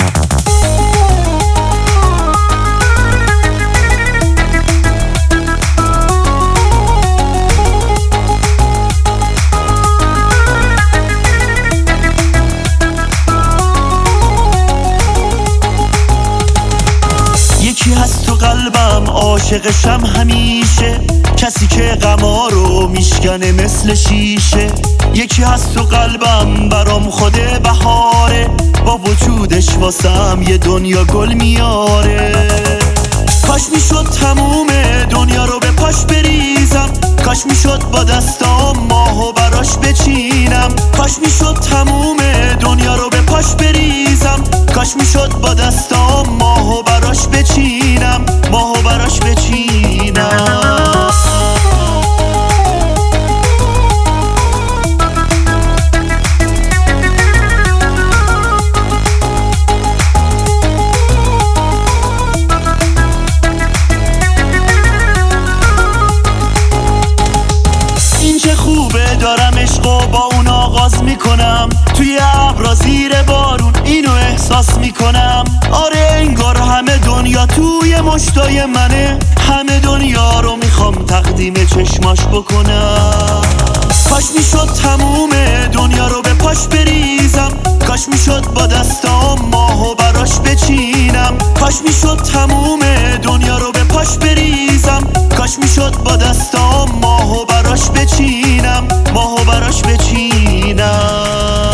یکی هست تو قلبم عاشقشم همیشه، کسی که غما رو میشکنه مثل شیشه. یکی هست تو قلبم برام خود بهاره، با وجودش واسم یه دنیا گل میاره. کاش میشد تموم دنیا رو به پاش بریزم، کاش میشد با دستام ماهو براش بچینم. کاش میشد تموم دنیا رو به پاش بریزم، کاش میشد با دستام ماهو براش بچینم، ماهو براش بچینم. دارم عشقو با اون آغاز میکنم، توی ابرا زیر بارون اینو احساس میکنم. آره انگار همه دنیا توی مشتای منه، همه دنیا رو میخوام تقدیم چشماش بکنم. کاش میشد تموم دنیا رو به پاش بریزم، کاش میشد با دستام ماهو براش بچینم. کاش میشد تموم دنیا رو به پاش بریزم، کاش میشد با دستام ماهو براش بچینم، ماهو براش بچینم.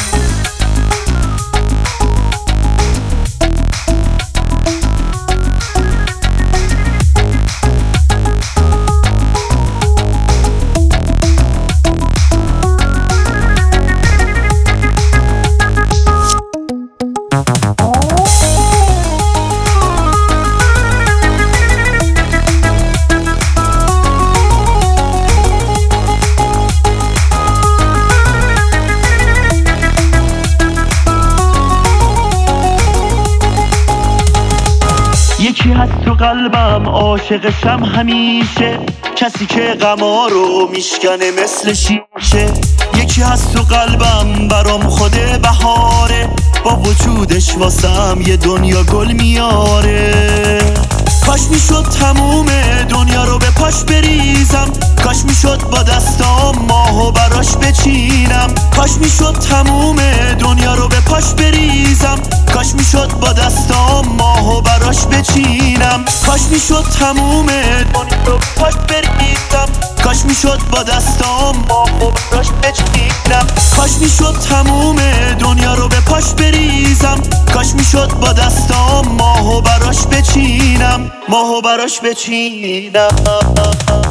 یکی هست تو قلبم عاشقشم همیشه، کسی که غما رو میشکنه مثل شیشه. یکی هست تو قلبم برام خود بهاره، با وجودش واسم یه دنیا گل میاره. کاش میشد تموم دنیا رو به پاش بریزم، کاش میشد با دستام ماهو براش بچینم. کاش میشد تموم دنیا رو به پاش بریزم، کاش میشد با دستام ماهو براش بچینم. کاش میشد تموم دنیا رو به پاش بریزم، کاش میشد با دستام ماهو براش بچینم. کاش میشد تموم دنیا رو به پاش بریزم، کاش میشد با دستام ماهو براش بچینم، ماهو براش بچینم.